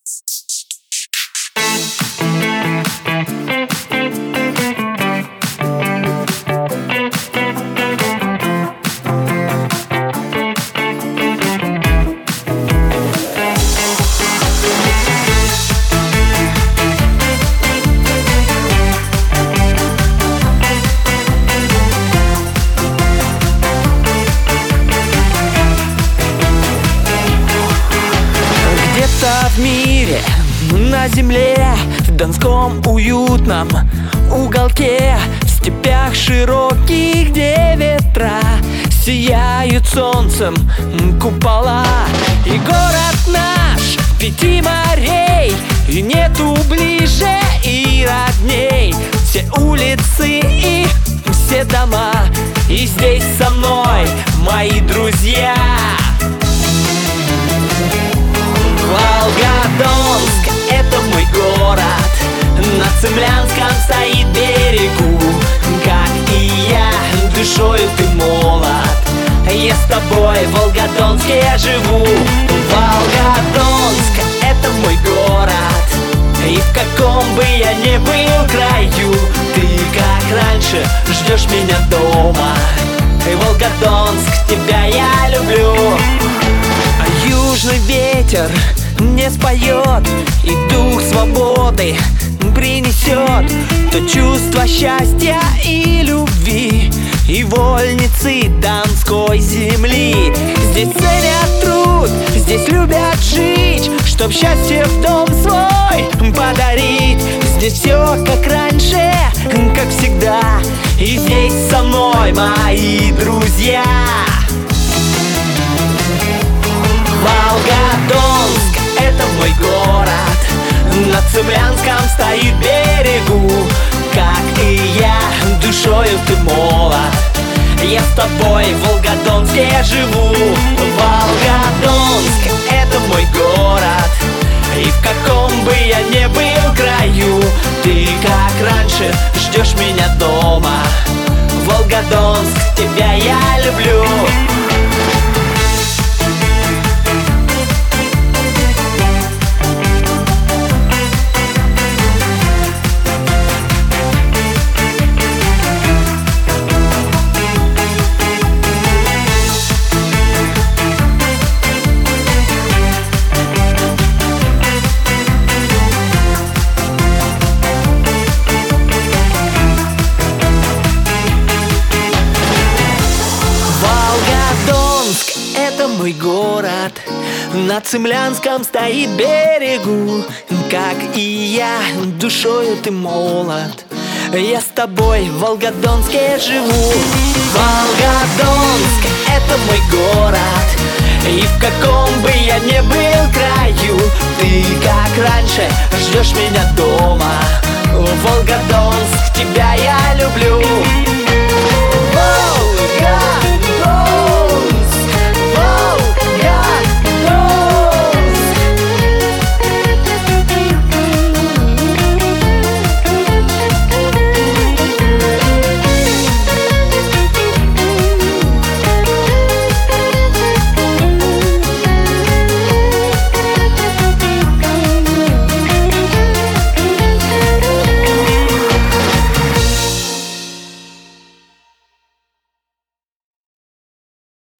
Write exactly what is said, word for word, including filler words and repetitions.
В мире, на земле, в донском уютном уголке, в степях широких, где ветра сияют солнцем купола. И город наш пяти морей, и нету ближе и родней. Все улицы и все дома, и здесь со мной мои друзья. Волгодонск — это мой город, на Цимлянском стоит берегу. Как и я, душою ты молод, я с тобой в Волгодонске я живу. Волгодонск — это мой город, и в каком бы я ни был краю, ты, как раньше, ждешь меня дома. И Волгодонск, тебя я люблю. А южный ветер не споет, и дух свободы принесет то чувство счастья и любви, и вольницы донской земли. Здесь ценят труд, здесь любят жить, чтоб счастье в дом свой подарить. Здесь все как раньше, как всегда, и здесь со мной мои друзья. Волгодонск — это мой город, на Цимлянском стоит берегу. Как и я, душою ты молод, я с тобой в Волгодонске я живу. Волгодонск — это мой город, и в каком бы я ни был краю, ты, как раньше, ждешь меня дома. Волгодонск, тебя я люблю. Мой город, на Цимлянском стоит берегу. Как и я, душою ты молод, я с тобой в Волгодонске живу. Волгодонск — это мой город, и в каком бы я ни был краю, ты, как раньше, ждешь меня дома. Волгодонск, тебя я люблю. Волга!